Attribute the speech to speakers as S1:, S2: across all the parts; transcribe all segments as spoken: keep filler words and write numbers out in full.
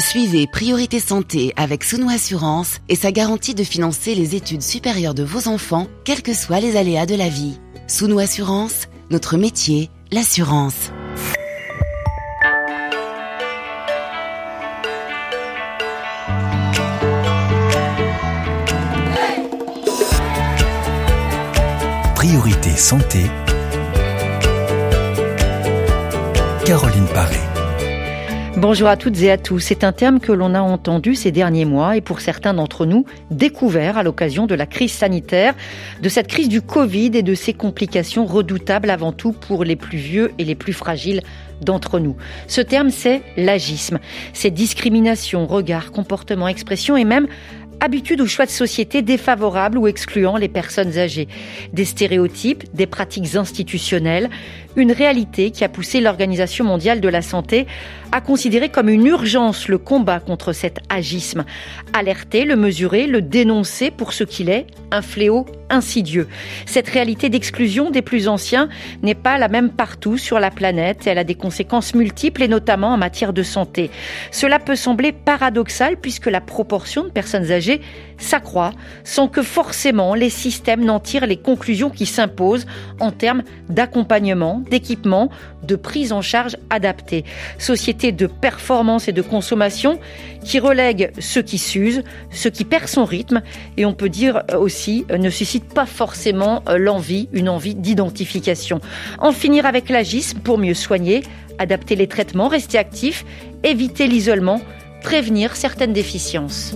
S1: Suivez Priorité Santé avec Souno Assurance et sa garantie de financer les études supérieures de vos enfants, quels que soient les aléas de la vie. Souno Assurance, notre métier, l'assurance.
S2: Priorité Santé, Caroline Paré.
S3: Bonjour à toutes et à tous. C'est un terme que l'on a entendu ces derniers mois et pour certains d'entre nous, découvert à l'occasion de la crise sanitaire, de cette crise du Covid et de ses complications redoutables avant tout pour les plus vieux et les plus fragiles d'entre nous. Ce terme, c'est l'agisme. C'est discrimination, regard, comportement, expression et même habitude ou choix de société défavorables ou excluant les personnes âgées. Des stéréotypes, des pratiques institutionnelles, une réalité qui a poussé l'Organisation mondiale de la santé à considérer comme une urgence le combat contre cet agisme. Alerter, le mesurer, le dénoncer pour ce qu'il est, un fléau insidieux. Cette réalité d'exclusion des plus anciens n'est pas la même partout sur la planète. Elle a des conséquences multiples et notamment en matière de santé. Cela peut sembler paradoxal puisque la proportion de personnes âgées s'accroît sans que forcément les systèmes n'en tirent les conclusions qui s'imposent en termes d'accompagnement, d'équipement, de prise en charge adaptée. Société de performance et de consommation qui relègue ce qui s'use, ce qui perd son rythme et on peut dire aussi ne suscite pas forcément l'envie, une envie d'identification. En finir avec l'agisme pour mieux soigner, adapter les traitements, rester actif, éviter l'isolement, prévenir certaines déficiences.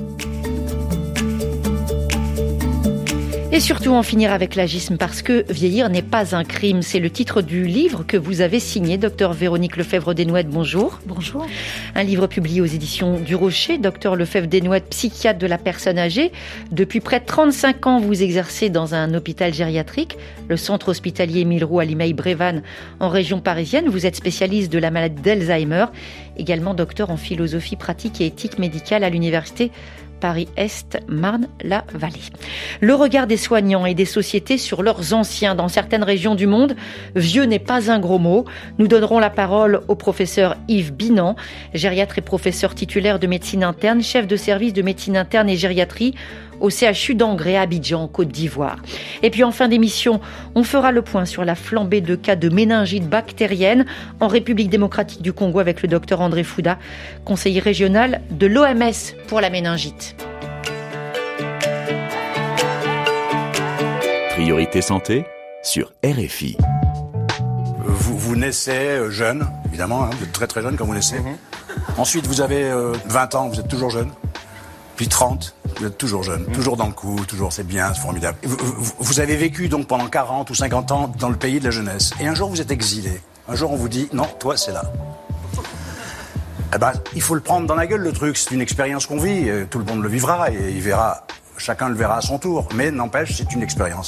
S3: Et surtout en finir avec l'agisme parce que vieillir n'est pas un crime. C'est le titre du livre que vous avez signé, docteur Véronique Lefebvre-Desnouettes. Bonjour.
S4: Bonjour.
S3: Un livre publié aux éditions du Rocher. Docteur Lefebvre-Desnouettes, psychiatre de la personne âgée. Depuis près de trente-cinq ans, vous exercez dans un hôpital gériatrique, le centre hospitalier Millerou à Limeil-Brévannes, en région parisienne. Vous êtes spécialiste de la maladie d'Alzheimer, également docteur en philosophie pratique et éthique médicale à l'université Paris-Est, Marne-la-Vallée. Le regard des soignants et des sociétés sur leurs anciens dans certaines régions du monde, vieux n'est pas un gros mot. Nous donnerons la parole au professeur Yves Binan, gériatre et professeur titulaire de médecine interne, chef de service de médecine interne et gériatrie au C H U d'Angré à Abidjan, Côte d'Ivoire. Et puis en fin d'émission, on fera le point sur la flambée de cas de méningite bactérienne en République démocratique du Congo avec le docteur André Fouda, conseiller régional de l'O M S pour la méningite.
S5: Priorité santé sur R F I.
S6: Vous, vous naissez jeune, évidemment, hein, vous êtes très très jeune quand vous naissez. Mm-hmm. Ensuite, vous avez euh, vingt ans, vous êtes toujours jeune. Puis trente, vous êtes toujours jeune, mmh. toujours dans le coup, toujours, c'est bien, c'est formidable. Vous, vous, vous avez vécu donc pendant quarante ou cinquante ans dans le pays de la jeunesse. Et un jour, vous êtes exilé. Un jour, on vous dit, non, toi, c'est là. Eh ben, il faut le prendre dans la gueule, le truc. C'est une expérience qu'on vit. Tout le monde le vivra et il verra, chacun le verra à son tour. Mais n'empêche, c'est une expérience.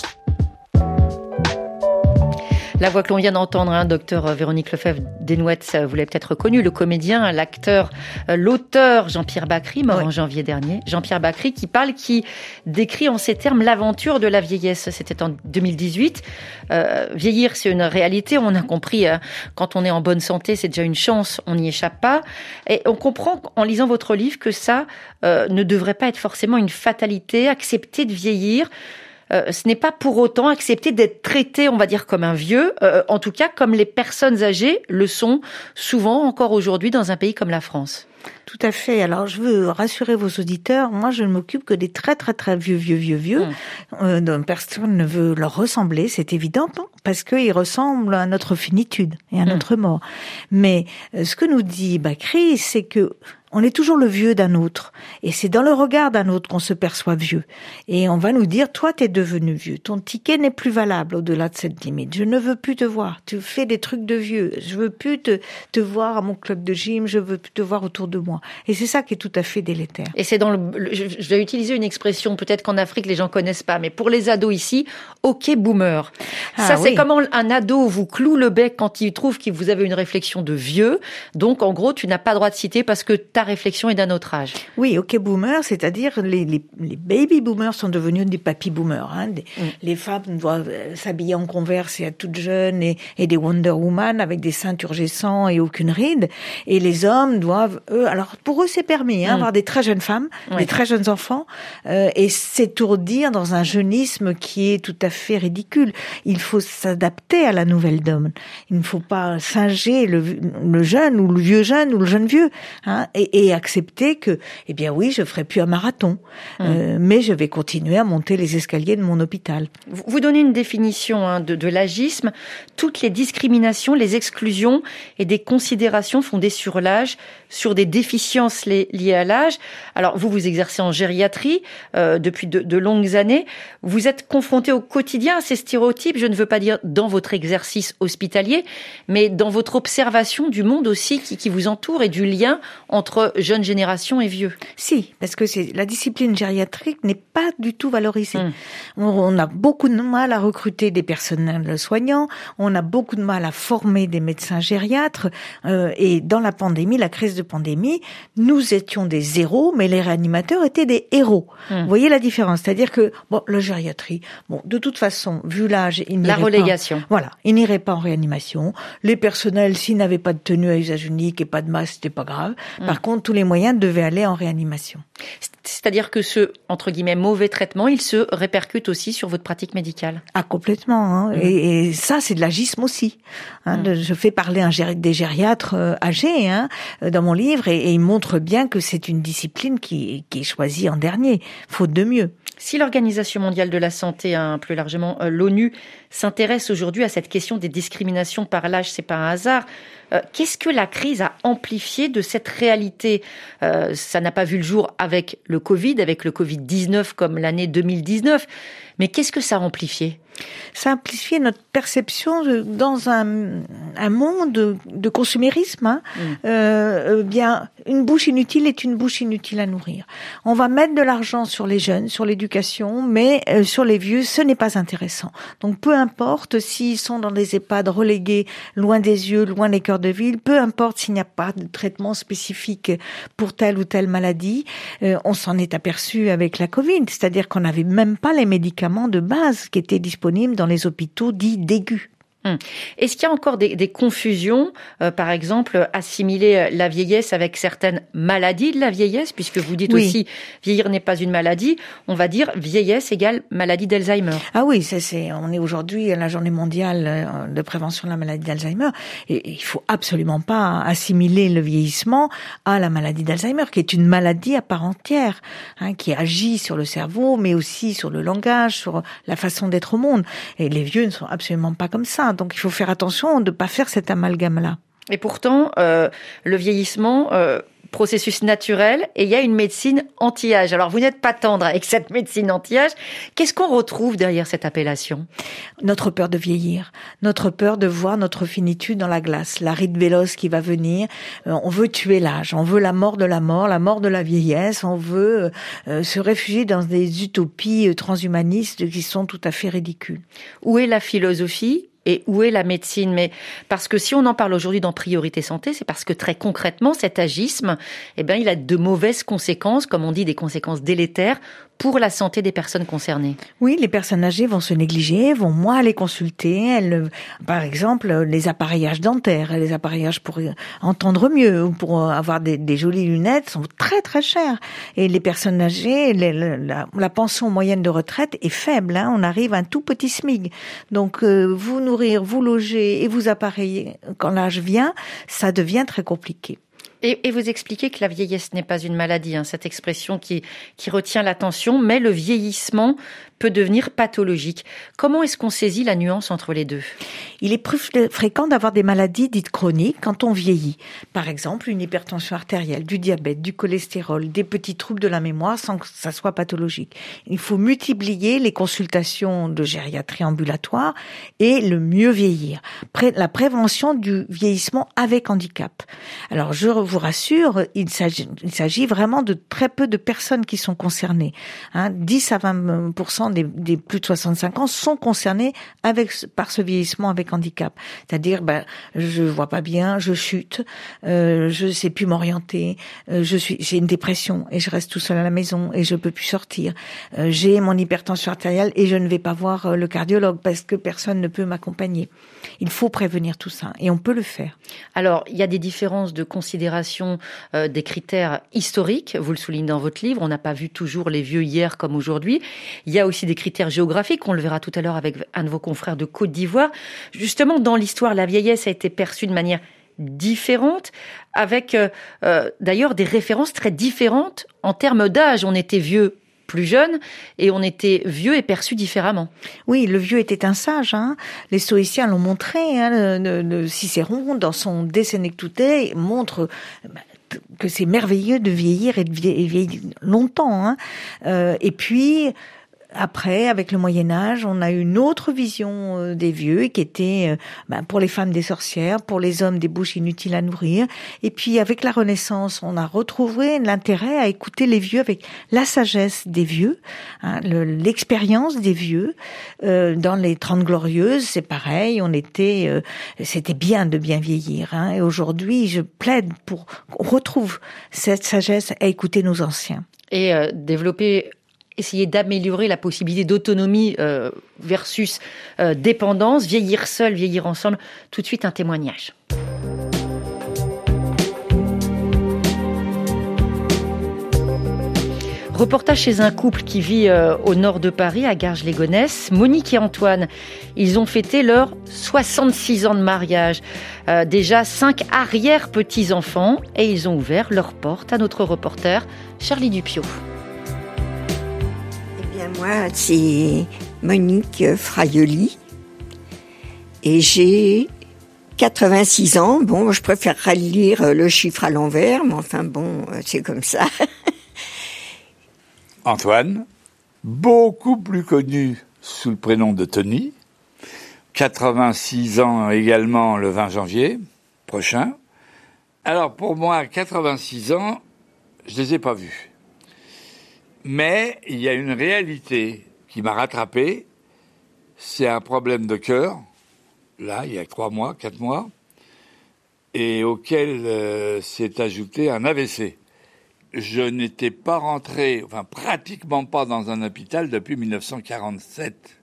S3: La voix que l'on vient d'entendre, hein, docteur Véronique Lefebvre-Desnouettes, vous l'avez peut-être reconnu, le comédien, l'acteur, l'auteur Jean-Pierre Bacry, mort oui. en janvier dernier. Jean-Pierre Bacry qui parle, qui décrit en ces termes l'aventure de la vieillesse. C'était en deux mille dix-huit. Euh, vieillir, c'est une réalité. On a compris, hein, quand on est en bonne santé, c'est déjà une chance. On n'y échappe pas. Et on comprend en lisant votre livre que ça euh, ne devrait pas être forcément une fatalité. Accepter de vieillir. Euh, ce n'est pas pour autant accepter d'être traité, on va dire, comme un vieux, euh, en tout cas comme les personnes âgées le sont souvent encore aujourd'hui dans un pays comme la France.
S4: Tout à fait. Alors, je veux rassurer vos auditeurs. Moi, je ne m'occupe que des très, très, très vieux, vieux, vieux, vieux. Mmh. Euh, donc, personne ne veut leur ressembler, c'est évident, parce qu'ils ressemblent à notre finitude et à mmh. notre mort. Mais euh, ce que nous dit Bacry, c'est que on est toujours le vieux d'un autre. Et c'est dans le regard d'un autre qu'on se perçoit vieux. Et on va nous dire, toi, t'es devenu vieux. Ton ticket n'est plus valable au-delà de cette limite. Je ne veux plus te voir. Tu fais des trucs de vieux. Je veux plus te, te voir à mon club de gym. Je veux plus te voir autour de moi. Et c'est ça qui est tout à fait délétère.
S3: Et c'est dans le, je vais utiliser une expression, peut-être qu'en Afrique, les gens connaissent pas, mais pour les ados ici, ok boomer. Ah, ça, oui. C'est comment un ado vous cloue le bec quand il trouve que vous avez une réflexion de vieux. Donc, en gros, tu n'as pas le droit de citer parce que ta la réflexion est d'un autre âge.
S4: Oui, OK boomer, c'est-à-dire les, les, les baby boomers sont devenus des papy boomers. Hein. Des, mm. Les femmes doivent s'habiller en Converse et à toutes jeunes et, et des Wonder Woman avec des seins turgescents et aucune ride. Et les hommes doivent, eux, alors pour eux c'est permis, hein, mm. avoir des très jeunes femmes, oui. des très jeunes enfants, euh, et s'étourdir dans un jeunisme qui est tout à fait ridicule. Il faut s'adapter à la nouvelle donne. Il ne faut pas singer le, le jeune ou le vieux jeune ou le jeune vieux, hein, et, et accepter que, eh bien oui, je ferai plus un marathon, mmh. euh, mais je vais continuer à monter les escaliers de mon hôpital.
S3: Vous donnez une définition hein, de, de l'agisme. Toutes les discriminations, les exclusions et des considérations fondées sur l'âge, sur des déficiences li- liées à l'âge. Alors vous, vous exercez en gériatrie euh, depuis de, de longues années. Vous êtes confronté au quotidien à ces stéréotypes. Je ne veux pas dire dans votre exercice hospitalier, mais dans votre observation du monde aussi qui, qui vous entoure et du lien entre jeunes générations et vieux.
S4: Si, parce que c'est, la discipline gériatrique n'est pas du tout valorisée. Mmh. On, on a beaucoup de mal à recruter des personnels soignants, on a beaucoup de mal à former des médecins gériatres, euh, et dans la pandémie, la crise de pandémie, nous étions des héros, mais les réanimateurs étaient des héros. Mmh. Vous voyez la différence? C'est-à-dire que, bon, la gériatrie, bon, de toute façon, vu l'âge, il
S3: la relégation.
S4: Pas, voilà, il n'irait pas en réanimation. Les personnels, s'ils n'avaient pas de tenue à usage unique et pas de masque, c'était pas grave. Mmh. Par contre, tous les moyens devaient aller en réanimation.
S3: C'est-à-dire que ce, entre guillemets, mauvais traitement, il se répercute aussi sur votre pratique médicale.
S4: Ah, complètement. Hein. Mmh. Et, et ça, c'est de l'agisme aussi. Hein. Mmh. Je fais parler un géri- des gériatres euh, âgés hein, dans mon livre et, et ils montrent bien que c'est une discipline qui, qui est choisie en dernier, faute de mieux.
S3: Si l'Organisation mondiale de la santé, hein, plus largement euh, l'ONU, s'intéresse aujourd'hui à cette question des discriminations par l'âge, c'est pas un hasard. Euh, qu'est-ce que la crise a amplifié de cette réalité ? euh, Ça n'a pas vu le jour avec le Covid, avec le covid dix-neuf comme l'année deux mille dix-neuf. Mais qu'est-ce que ça a amplifié ?
S4: Ça a amplifié notre perception de, dans un, un monde de, de consumérisme. Hein. Mmh. Euh, bien, une bouche inutile est une bouche inutile à nourrir. On va mettre de l'argent sur les jeunes, sur l'éducation, mais euh, sur les vieux, ce n'est pas intéressant. Donc, peu importe s'ils sont dans des EHPAD relégués, loin des yeux, loin des cœurs de ville, peu importe s'il n'y a pas de traitement spécifique pour telle ou telle maladie, euh, on s'en est aperçu avec la Covid, c'est-à-dire qu'on n'avait même pas les médicaments de base qui étaient disponibles dans les hôpitaux dits d'aigus.
S3: Hum. Est-ce qu'il y a encore des, des confusions, euh, par exemple, assimiler la vieillesse avec certaines maladies de la vieillesse, puisque vous dites oui. aussi vieillir n'est pas une maladie, on va dire vieillesse égale maladie d'Alzheimer.
S4: Ah oui, c'est, c'est, on est aujourd'hui à la journée mondiale de prévention de la maladie d'Alzheimer, et il faut absolument pas assimiler le vieillissement à la maladie d'Alzheimer, qui est une maladie à part entière, hein, qui agit sur le cerveau, mais aussi sur le langage, sur la façon d'être au monde. Et les vieux ne sont absolument pas comme ça. Donc il faut faire attention de ne pas faire cet amalgame-là.
S3: Et pourtant, euh, le vieillissement, euh, processus naturel, et il y a une médecine anti-âge. Alors vous n'êtes pas tendre avec cette médecine anti-âge. Qu'est-ce qu'on retrouve derrière cette appellation ?
S4: Notre peur de vieillir, notre peur de voir notre finitude dans la glace, la ride véloce qui va venir. Euh, on veut tuer l'âge, on veut la mort de la mort, la mort de la vieillesse, on veut euh, se réfugier dans des utopies transhumanistes qui sont tout à fait ridicules.
S3: Où est la philosophie ? Et où est la médecine ? Mais parce que si on en parle aujourd'hui dans Priorité Santé, c'est parce que très concrètement, cet agisme, eh ben, il a de mauvaises conséquences, comme on dit, des conséquences délétères pour la santé des personnes concernées.
S4: Oui, les personnes âgées vont se négliger, vont moins aller consulter. Elles, par exemple, les appareillages dentaires, les appareillages pour entendre mieux ou pour avoir des, des jolies lunettes sont très très chers. Et les personnes âgées, les, la, la pension moyenne de retraite est faible. Hein, on arrive à un tout petit SMIC. Donc, euh, vous nourrir, vous loger et vous appareiller quand l'âge vient, ça devient très compliqué.
S3: Et, et vous expliquez que la vieillesse n'est pas une maladie, hein, cette expression qui, qui retient l'attention, mais le vieillissement peut devenir pathologique. Comment est-ce qu'on saisit la nuance entre les deux ?
S4: Il est plus fréquent d'avoir des maladies dites chroniques quand on vieillit. Par exemple, une hypertension artérielle, du diabète, du cholestérol, des petits troubles de la mémoire sans que ça soit pathologique. Il faut multiplier les consultations de gériatrie ambulatoire et le mieux vieillir. Pré- la prévention du vieillissement avec handicap. Alors, je vous rassure, il s'agit, il s'agit vraiment de très peu de personnes qui sont concernées. Hein, dix à vingt pour cent des, des plus de soixante-cinq ans sont concernés avec par ce vieillissement avec handicap. C'est-à-dire, ben, je vois pas bien, je chute, euh, je sais plus m'orienter, euh, je suis, j'ai une dépression et je reste tout seul à la maison et je peux plus sortir. Euh, j'ai mon hypertension artérielle et je ne vais pas voir euh, le cardiologue parce que personne ne peut m'accompagner. Il faut prévenir tout ça et on peut le faire.
S3: Alors, il y a des différences de considération euh, des critères historiques, vous le soulignez dans votre livre, on n'a pas vu toujours les vieux hier comme aujourd'hui. Il y a aussi des critères géographiques, on le verra tout à l'heure avec un de vos confrères de Côte d'Ivoire. Justement, dans l'histoire, la vieillesse a été perçue de manière différente, avec euh, euh, d'ailleurs des références très différentes en termes d'âge. On était vieux plus jeune et on était vieux et perçu différemment.
S4: Oui, le vieux était un sage. Hein. Les stoïciens l'ont montré. Hein. Le, le Cicéron, dans son De Senectute, montre que c'est merveilleux de vieillir et de vieillir longtemps. Hein. Euh, et puis après, avec le Moyen-Âge, on a une autre vision des vieux qui était ben, pour les femmes des sorcières, pour les hommes des bouches inutiles à nourrir. Et puis avec la Renaissance, on a retrouvé l'intérêt à écouter les vieux avec la sagesse des vieux, hein, le, l'expérience des vieux. Euh, dans les Trente Glorieuses, c'est pareil, on était, euh, c'était bien de bien vieillir. Hein, et aujourd'hui, je plaide pour qu'on retrouve cette sagesse à écouter nos anciens.
S3: Et euh, développer essayer d'améliorer la possibilité d'autonomie euh, versus euh, dépendance, vieillir seul, vieillir ensemble. Tout de suite, un témoignage. Reportage chez un couple qui vit euh, au nord de Paris, à Garges-les-Gonesse. Monique et Antoine, ils ont fêté leurs soixante-six ans de mariage. Euh, déjà cinq arrière-petits-enfants et ils ont ouvert leurs portes à notre reporter Charlie Dupiot.
S7: Moi, c'est Monique Fraioli et j'ai quatre-vingt-six ans. Bon, je préfère lire le chiffre à l'envers, mais enfin bon, c'est comme ça.
S8: Antoine, beaucoup plus connu sous le prénom de Tony, quatre-vingt-six ans également le vingt janvier prochain. Alors pour moi, quatre-vingt-six ans, je les ai pas vus. Mais il y a une réalité qui m'a rattrapé, c'est un problème de cœur, là, il y a trois mois, quatre mois, et auquel euh, s'est ajouté un A V C. Je n'étais pas rentré, enfin pratiquement pas dans un hôpital depuis dix-neuf cent quarante-sept.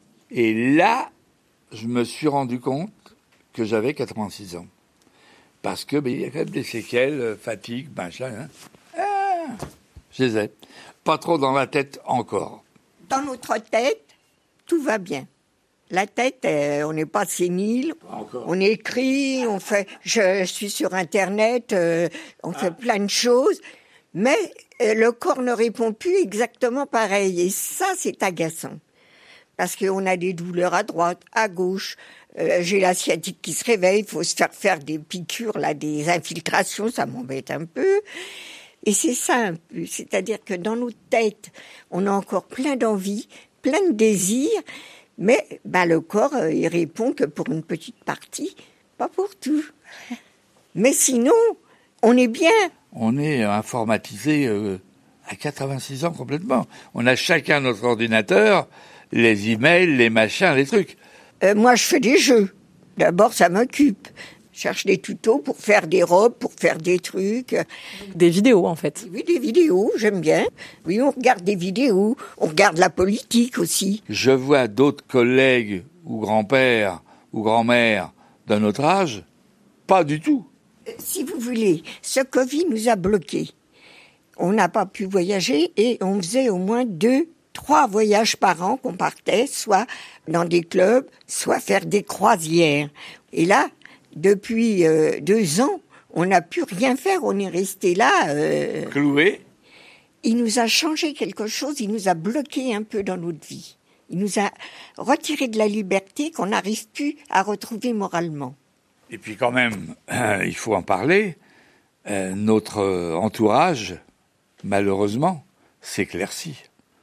S8: Et là, je me suis rendu compte que j'avais quatre-vingt-six ans. Parce que, ben, il y a quand même des séquelles, fatigue, machin, hein. Ah, je les ai. Pas trop dans la tête encore.
S7: Dans notre tête, tout va bien. La tête, euh, on n'est pas sénile. Encore. On écrit, on fait. Je suis sur Internet, euh, on ah. fait plein de choses, mais euh, le corps ne répond plus exactement pareil. Et ça, c'est agaçant, parce qu'on a des douleurs à droite, à gauche. Euh, j'ai la sciatique qui se réveille. Il faut se faire faire des piqûres, là, des infiltrations. Ça m'embête un peu. Et c'est ça un peu, c'est-à-dire que dans nos têtes, on a encore plein d'envies, plein de désirs, mais ben, le corps, euh, il répond que pour une petite partie, pas pour tout. Mais sinon, on est bien.
S8: On est informatisé euh, à quatre-vingt-six ans complètement. On a chacun notre ordinateur, les emails, les machins, les trucs.
S7: Euh, moi, je fais des jeux. D'abord, ça m'occupe. Je cherche des tutos pour faire des robes, pour faire des trucs.
S9: Des vidéos, en fait.
S7: Oui, des vidéos, j'aime bien. Oui, on regarde des vidéos. On regarde la politique aussi.
S8: Je vois d'autres collègues ou grands-pères ou grand-mères d'un autre âge, pas du tout.
S7: Si vous voulez, ce Covid nous a bloqués. On n'a pas pu voyager et on faisait au moins deux, trois voyages par an qu'on partait, soit dans des clubs, soit faire des croisières. Et là, depuis euh, deux ans, on n'a pu rien faire, on est resté là. Euh...
S8: Cloué.
S7: Il nous a changé quelque chose, il nous a bloqué un peu dans notre vie. Il nous a retiré de la liberté qu'on n'arrive plus à retrouver moralement.
S8: Et puis quand même, euh, il faut en parler, euh, notre entourage, malheureusement, s'éclaircit.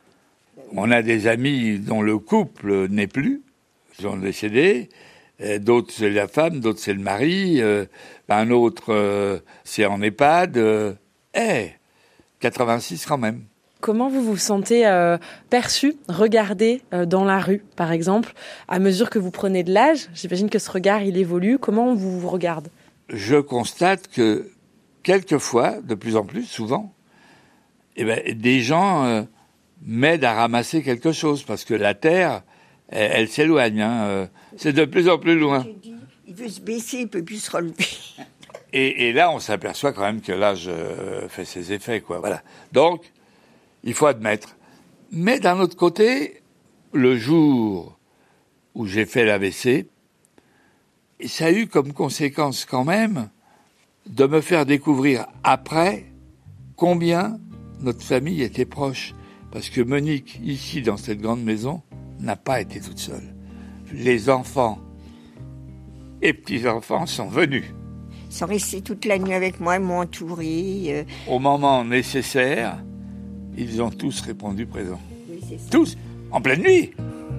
S8: On a des amis dont le couple n'est plus, ils sont décédés. D'autres, c'est la femme, d'autres, c'est le mari. Euh, un autre, euh, c'est en EHPAD. Euh, eh, quatre-vingt-six quand même.
S9: Comment vous vous sentez euh, perçu, regardé euh, dans la rue, par exemple, à mesure que vous prenez de l'âge? J'imagine que ce regard, il évolue. Comment on vous, vous regarde?
S8: Je constate que, quelquefois, de plus en plus, souvent, eh ben, des gens euh, m'aident à ramasser quelque chose, parce que la terre, elle, elle s'éloigne. Hein, euh, c'est de plus en plus loin.
S7: Il veut se baisser, il ne peut plus se relever.
S8: Et, et là, on s'aperçoit quand même que l'âge euh, fait ses effets, quoi. Voilà. Donc, il faut admettre. Mais d'un autre côté, le jour où j'ai fait l'A V C, ça a eu comme conséquence quand même de me faire découvrir après combien notre famille était proche. Parce que Monique, ici, dans cette grande maison, n'a pas été toute seule. Les enfants et petits-enfants sont venus.
S7: Ils sont restés toute la nuit avec moi, ils m'ont entouré. Euh...
S8: Au moment nécessaire, ils ont tous répondu présent.
S7: Oui, c'est ça.
S8: Tous, en pleine nuit.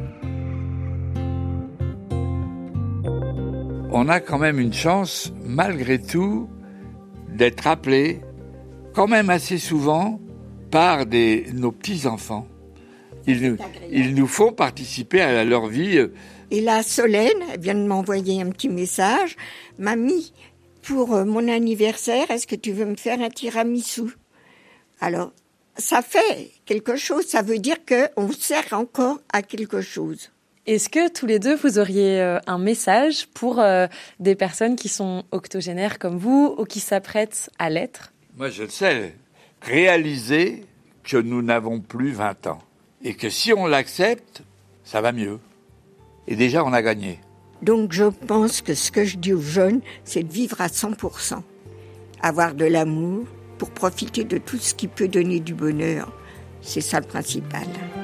S8: On a quand même une chance, malgré tout, d'être appelés, quand même assez souvent, par des, nos petits-enfants. Ils nous, ils nous font participer à leur vie.
S7: Et là, Solène, elle vient de m'envoyer un petit message. Mamie, pour mon anniversaire, est-ce que tu veux me faire un tiramisu? Alors, ça fait quelque chose, ça veut dire qu'on sert encore à quelque chose.
S9: Est-ce que tous les deux, vous auriez euh, un message pour euh, des personnes qui sont octogénaires comme vous ou qui s'apprêtent à l'être?
S8: Moi, je le sais. Réaliser que nous n'avons plus vingt ans. Et que si on l'accepte, ça va mieux. Et déjà, on a gagné.
S7: Donc, je pense que ce que je dis aux jeunes, c'est de vivre à cent pour cent. Avoir de l'amour pour profiter de tout ce qui peut donner du bonheur. C'est ça le principal.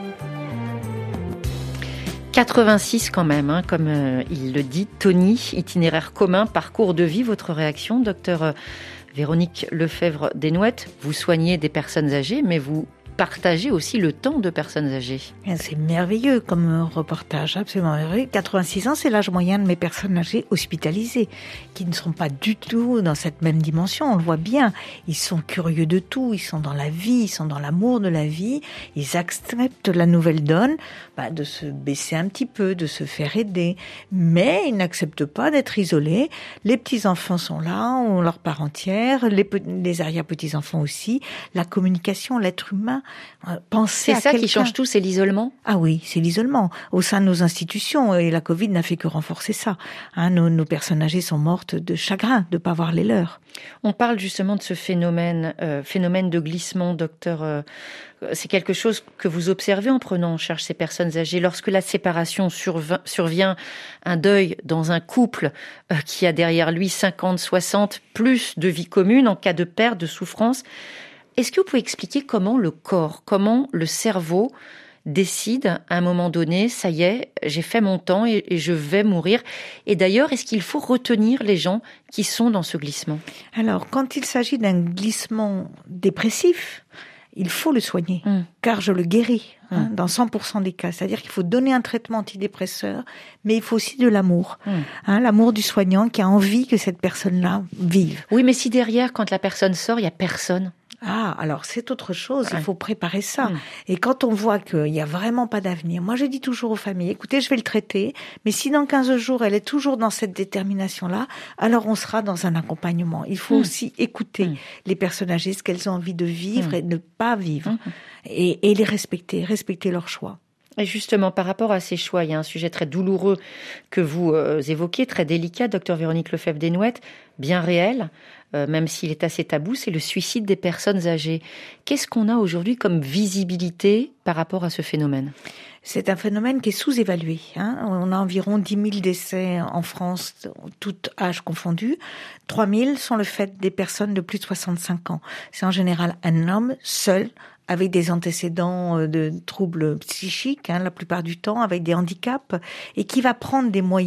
S3: quatre-vingt-six quand même, hein, comme euh, il le dit, Tony, itinéraire commun, parcours de vie. Votre réaction, docteur euh, Véronique Lefebvre-Desnouettes? Vous soignez des personnes âgées, mais vous partagez aussi le temps de personnes âgées.
S4: C'est merveilleux comme reportage, absolument merveilleux. quatre-vingt-six ans, c'est l'âge moyen de mes personnes âgées hospitalisées, qui ne sont pas du tout dans cette même dimension, on le voit bien. Ils sont curieux de tout, ils sont dans la vie, ils sont dans l'amour de la vie, ils acceptent la nouvelle donne, bah, de se baisser un petit peu, de se faire aider, mais ils n'acceptent pas d'être isolés. Les petits-enfants sont là, ont leur part entière, les, les arrière-petits-enfants aussi, la communication, l'être humain. Penser
S3: c'est
S4: à
S3: ça
S4: quelqu'un.
S3: Qui change tout, c'est l'isolement?
S4: Ah oui, c'est l'isolement au sein de nos institutions, et la Covid n'a fait que renforcer ça. Hein, nos, nos personnes âgées sont mortes de chagrin de ne pas voir les leurs.
S3: On parle justement de ce phénomène, euh, phénomène de glissement, docteur. Euh, c'est quelque chose que vous observez en prenant en charge ces personnes âgées. Lorsque la séparation survient, survient un deuil dans un couple euh, qui a derrière lui cinquante, soixante, plus de vie commune en cas de perte, de souffrance. Est-ce que vous pouvez expliquer comment le corps, comment le cerveau décide à un moment donné, ça y est, j'ai fait mon temps et, et je vais mourir? Et d'ailleurs, est-ce qu'il faut retenir les gens qui sont dans ce glissement?
S4: Alors, quand il s'agit d'un glissement dépressif, il faut le soigner, mmh. car je le guéris mmh. hein, dans cent pour cent des cas. C'est-à-dire qu'il faut donner un traitement antidépresseur, mais il faut aussi de l'amour. Mmh. Hein, l'amour du soignant qui a envie que cette personne-là vive.
S3: Oui, mais si derrière, quand la personne sort, il n'y a personne.
S4: Ah, alors c'est autre chose,
S3: ouais.
S4: il faut préparer ça.
S3: Mmh.
S4: Et quand on voit qu'il n'y a vraiment pas d'avenir, moi je dis toujours aux familles, écoutez, je vais le traiter, mais si dans quinze jours elle est toujours dans cette détermination-là, alors on sera dans un accompagnement. Il faut mmh. aussi écouter mmh. les personnes âgées, ce qu'elles ont envie de vivre mmh. et de ne pas vivre. Mmh. Et, et les respecter, respecter leurs choix.
S3: Et justement, par rapport à ces choix, il y a un sujet très douloureux que vous euh, évoquez, très délicat, docteur Véronique Lefebvre-Desnouettes, bien réel, euh, même s'il est assez tabou, c'est le suicide des personnes âgées. Qu'est-ce qu'on a aujourd'hui comme visibilité par rapport à ce phénomène ?
S4: C'est un phénomène qui est sous-évalué. Hein. On a environ dix mille décès en France, tout âge confondu. trois mille sont le fait des personnes de plus de soixante-cinq ans. C'est en général un homme seul, avec des antécédents de troubles psychiques, hein, la plupart du temps, avec des handicaps, et qui va prendre des moyens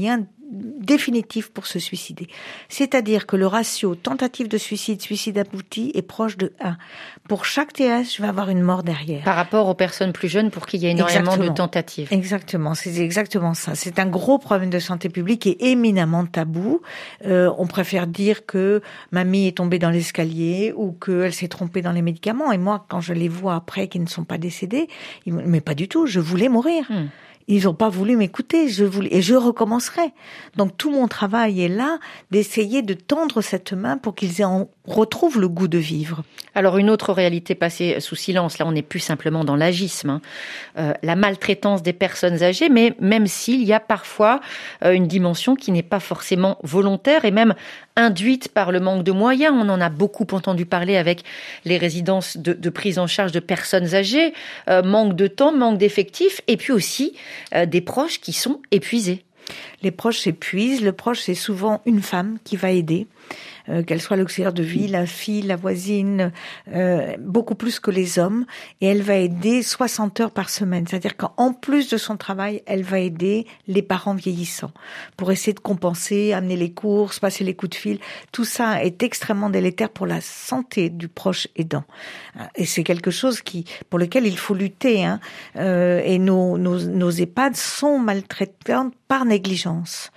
S4: définitif pour se suicider. C'est-à-dire que le ratio tentative de suicide, suicide abouti est proche de un. Pour chaque T S, je vais avoir une mort derrière.
S3: Par rapport aux personnes plus jeunes pour qui il y a énormément
S4: exactement.
S3: de tentatives.
S4: Exactement, c'est exactement ça. C'est un gros problème de santé publique et éminemment tabou. Euh, on préfère dire que mamie est tombée dans l'escalier ou qu'elle s'est trompée dans les médicaments. Et moi, quand je les vois après qui ne sont pas décédés, ils... mais pas du tout, je voulais mourir. Hmm. Ils n'ont pas voulu m'écouter, je voulais, et je recommencerai. Donc tout mon travail est là, d'essayer de tendre cette main pour qu'ils en retrouvent le goût de vivre.
S3: Alors une autre réalité passée sous silence, là on n'est plus simplement dans l'agisme, hein. euh, la maltraitance des personnes âgées, mais même s'il y a parfois euh, une dimension qui n'est pas forcément volontaire et même induite par le manque de moyens. On en a beaucoup entendu parler avec les résidences de, de prise en charge de personnes âgées, euh, manque de temps, manque d'effectifs, et puis aussi euh, des proches qui sont épuisés.
S4: Les proches s'épuisent. Le proche, c'est souvent une femme qui va aider, euh, qu'elle soit l'auxiliaire de vie, la fille, la voisine, euh, beaucoup plus que les hommes. Et elle va aider soixante heures par semaine. C'est-à-dire qu'en plus de son travail, elle va aider les parents vieillissants pour essayer de compenser, amener les courses, passer les coups de fil. Tout ça est extrêmement délétère pour la santé du proche aidant. Et c'est quelque chose qui, pour lequel il faut lutter, hein. Euh, et nos, nos, nos EHPAD sont maltraitantes par négligence.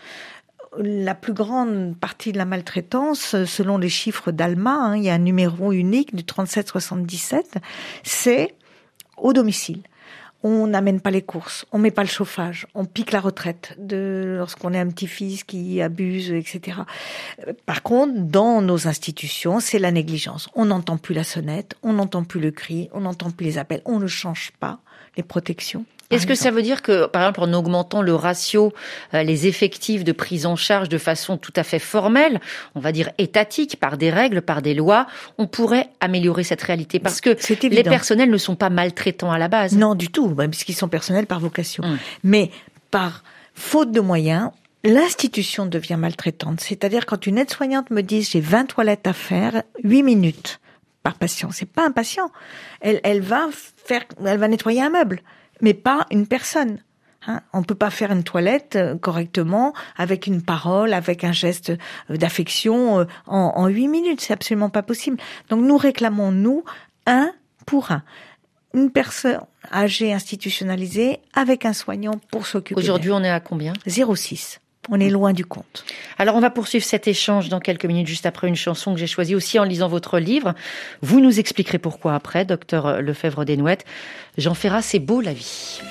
S4: La plus grande partie de la maltraitance, selon les chiffres d'Alma, hein, il y a un numéro unique du trente-sept soixante-dix-sept, c'est au domicile. On n'amène pas les courses, on met pas le chauffage, on pique la retraite de lorsqu'on est un petit-fils qui abuse, et cetera. Par contre, dans nos institutions, c'est la négligence. On n'entend plus la sonnette, on n'entend plus le cri, on n'entend plus les appels, on ne change pas les protections.
S3: Est-ce que ça veut dire que, par exemple, en augmentant le ratio, euh, les effectifs de prise en charge de façon tout à fait formelle, on va dire étatique, par des règles, par des lois, on pourrait améliorer cette réalité? Parce que les personnels ne sont pas maltraitants à la base.
S4: Non, du tout, même puisqu'ils sont personnels par vocation. Hum. Mais par faute de moyens, l'institution devient maltraitante. C'est-à-dire quand une aide-soignante me dit « j'ai vingt toilettes à faire, huit minutes par patient », c'est pas un patient. Elle, elle va faire, elle va nettoyer un meuble, mais pas une personne. Hein, on peut pas faire une toilette correctement avec une parole, avec un geste d'affection en huit minutes. C'est absolument pas possible. Donc nous réclamons, nous, un pour un. Une personne âgée institutionnalisée avec un soignant pour s'occuper.
S3: Aujourd'hui, on est à combien?
S4: zéro virgule six. On est loin du compte.
S3: Alors, on va poursuivre cet échange dans quelques minutes, juste après une chanson que j'ai choisie aussi en lisant votre livre. Vous nous expliquerez pourquoi après, docteur Lefebvre-Desnouettes. Jean Ferrat, c'est beau la vie.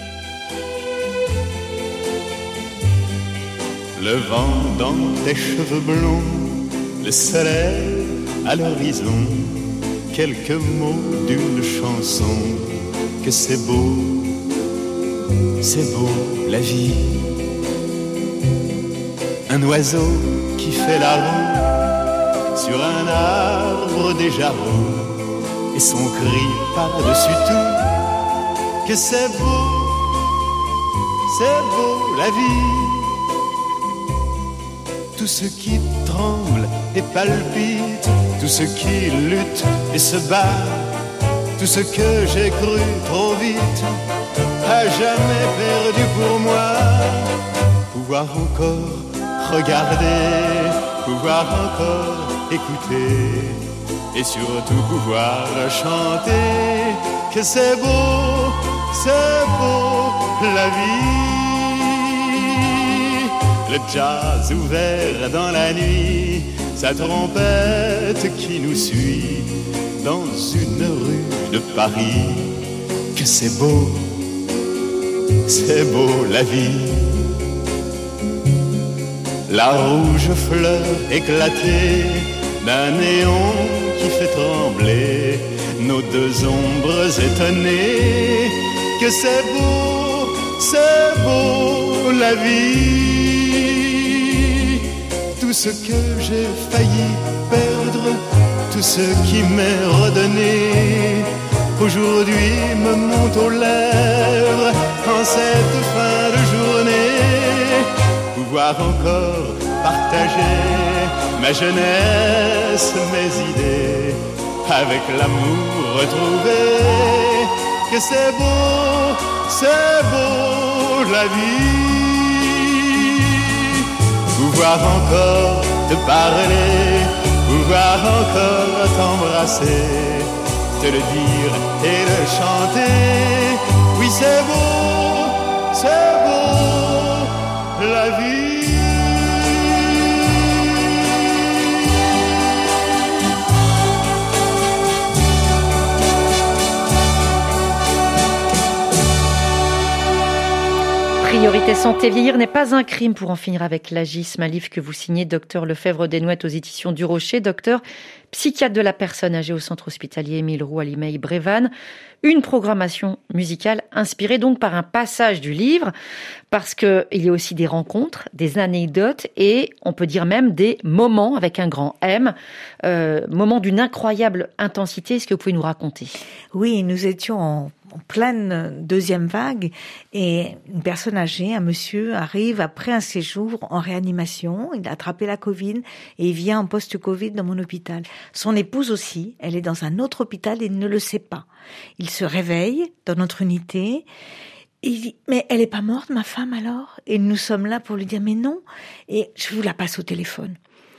S10: Le vent dans tes cheveux blonds, le soleil à l'horizon, quelques mots d'une chanson, que c'est beau, c'est beau la vie. Un oiseau qui fait la roue sur un arbre déjà roux, et son cri par-dessus tout, que c'est beau, c'est beau la vie. Tout ce qui tremble et palpite, tout ce qui lutte et se bat, tout ce que j'ai cru trop vite, à jamais perdu pour moi. Pouvoir encore regarder, pouvoir encore écouter, et surtout pouvoir chanter, que c'est beau, c'est beau la vie. Le jazz ouvert dans la nuit, sa trompette qui nous suit dans une rue de Paris, que c'est beau, c'est beau la vie. La rouge fleur éclatée d'un néon qui fait trembler nos deux ombres étonnées, que c'est beau, c'est beau la vie. Tout ce que j'ai failli perdre, tout ce qui m'est redonné, aujourd'hui me monte aux lèvres en cette fin de journée. Pouvoir encore partager ma jeunesse, mes idées, avec l'amour retrouvé, que c'est beau, c'est beau la vie. pouvoir encore te parler, pouvoir encore t'embrasser, te le dire et le chanter. Oui, c'est beau, c'est beau, la vie.
S3: Priorité santé, vieillir n'est pas un crime pour en finir avec l'agisme, un livre que vous signez, docteur Lefebvre-Desnouettes aux éditions du Rocher, docteur, psychiatre de la personne âgée au centre hospitalier Émile Roux à Limeil-Brévannes. Une programmation musicale inspirée donc par un passage du livre, parce que il y a aussi des rencontres, des anecdotes et on peut dire même des moments avec un grand M, euh, moments d'une incroyable intensité. Est-ce que vous pouvez nous raconter?
S4: Oui, nous étions en en pleine deuxième vague et une personne âgée, un monsieur, arrive après un séjour en réanimation. Il a attrapé la Covid et il vient en post-Covid dans mon hôpital. Son épouse aussi, elle est dans un autre hôpital et il ne le sait pas. Il se réveille dans notre unité. Il dit, mais elle est pas morte, ma femme, alors? Et nous sommes là pour lui dire, mais non. Et je vous la passe au téléphone.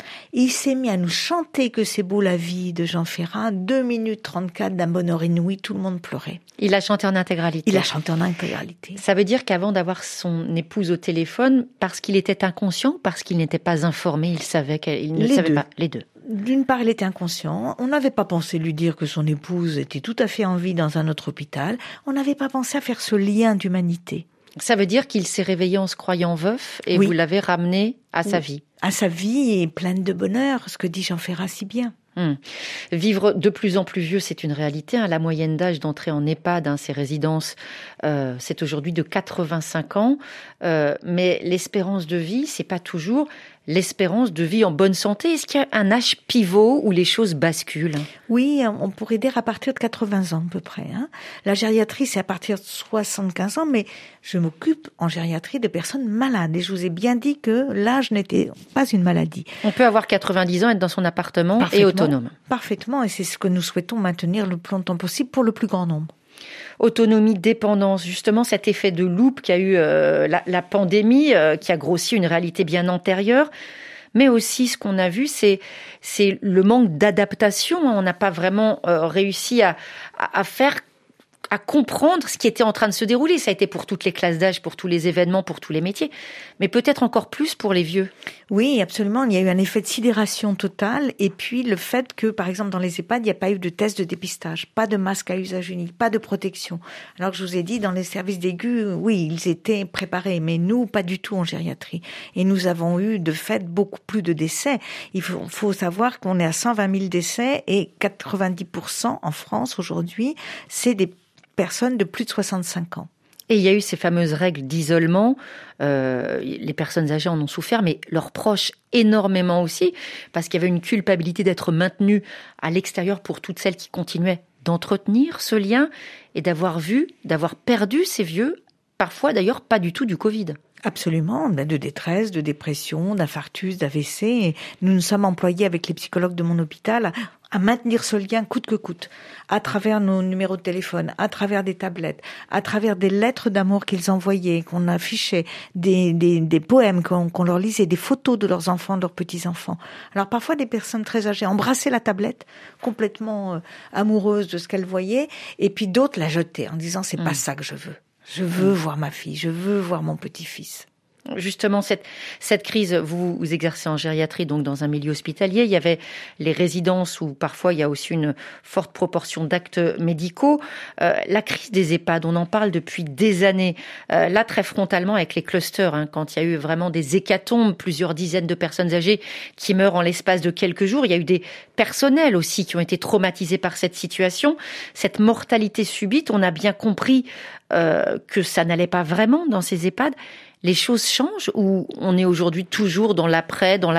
S4: Il s'est mis à nous chanter que c'est beau la vie de Jean Ferrat, deux minutes trente-quatre d'un bonheur inouï, tout le monde pleurait.
S3: Il a chanté en intégralité.
S4: Il a chanté en intégralité.
S3: Ça veut dire qu'avant d'avoir son épouse au téléphone, parce qu'il était inconscient, parce qu'il n'était pas informé, il savait qu'il ne
S4: les
S3: savait
S4: deux.
S3: pas. Les deux.
S4: D'une part, il était inconscient. On n'avait pas pensé lui dire que son épouse était tout à fait en vie dans un autre hôpital. On n'avait pas pensé à faire ce lien d'humanité.
S3: Ça veut dire qu'il s'est réveillé en se croyant veuf et
S4: oui.
S3: vous l'avez ramené à
S4: oui.
S3: sa vie.
S4: À sa vie et pleine de bonheur, ce que dit Jean Ferrat si bien.
S3: Hum. Vivre de plus en plus vieux, c'est une réalité. Hein. La moyenne d'âge d'entrée en EHPAD, hein, ces résidences, euh, c'est aujourd'hui de quatre-vingt-cinq ans. Euh, mais l'espérance de vie, c'est pas toujours l'espérance de vie en bonne santé. Est-ce qu'il y a un âge pivot où les choses basculent?
S4: Oui, on pourrait dire à partir de quatre-vingts ans à peu près. Hein. La gériatrie, c'est à partir de soixante-quinze ans, mais je m'occupe en gériatrie de personnes malades. Et je vous ai bien dit que l'âge n'était pas une maladie.
S3: On peut avoir quatre-vingt-dix ans, être dans son appartement et autonome.
S4: Parfaitement, et c'est ce que nous souhaitons maintenir le plus longtemps possible pour le plus grand nombre.
S3: Autonomie, dépendance, justement cet effet de loupe qu'a eu euh, la, la pandémie, euh, qui a grossi une réalité bien antérieure. Mais aussi, ce qu'on a vu, c'est c'est le manque d'adaptation. On n'a pas vraiment euh, réussi à, à, à faire, à comprendre ce qui était en train de se dérouler. Ça a été pour toutes les classes d'âge, pour tous les événements, pour tous les métiers, mais peut-être encore plus pour les vieux.
S4: Oui, absolument. Il y a eu un effet de sidération totale. Et puis, le fait que, par exemple, dans les EHPAD, il n'y a pas eu de test de dépistage, pas de masque à usage unique, pas de protection. Alors que je vous ai dit, dans les services d'aigus, oui, ils étaient préparés, mais nous, pas du tout en gériatrie. Et nous avons eu, de fait, beaucoup plus de décès. Il faut, faut savoir qu'on est à cent vingt mille décès et quatre-vingt-dix pour cent en France aujourd'hui, c'est des personnes de plus de soixante-cinq ans.
S3: Et il y a eu ces fameuses règles d'isolement. Euh, les personnes âgées en ont souffert, mais leurs proches énormément aussi, parce qu'il y avait une culpabilité d'être maintenues à l'extérieur pour toutes celles qui continuaient d'entretenir ce lien et d'avoir vu, d'avoir perdu ces vieux, parfois d'ailleurs pas du tout du Covid.
S4: Absolument, de détresse, de dépression, d'infarctus, d'A V C. Et nous nous sommes employés avec les psychologues de mon hôpital à maintenir ce lien coûte que coûte, à travers nos numéros de téléphone, à travers des tablettes, à travers des lettres d'amour qu'ils envoyaient, qu'on affichait, des, des, des poèmes qu'on, qu'on leur lisait, des photos de leurs enfants, de leurs petits-enfants. Alors parfois des personnes très âgées embrassaient la tablette, complètement euh, amoureuses de ce qu'elles voyaient, et puis d'autres la jetaient en disant « c'est mmh. pas ça que je veux. Je veux mmh. voir ma fille, je veux voir mon petit-fils ».
S3: Justement, cette, cette crise, vous, vous exercez en gériatrie, donc dans un milieu hospitalier. Il y avait les résidences où parfois il y a aussi une forte proportion d'actes médicaux. Euh, la crise des EHPAD, on en parle depuis des années. Euh, là, très frontalement avec les clusters, hein, quand il y a eu vraiment des hécatombes, plusieurs dizaines de personnes âgées qui meurent en l'espace de quelques jours. Il y a eu des personnels aussi qui ont été traumatisés par cette situation. Cette mortalité subite, on a bien compris euh, que ça n'allait pas vraiment dans ces EHPAD. Les choses changent ou on est aujourd'hui toujours dans l'après, dans l'attente ?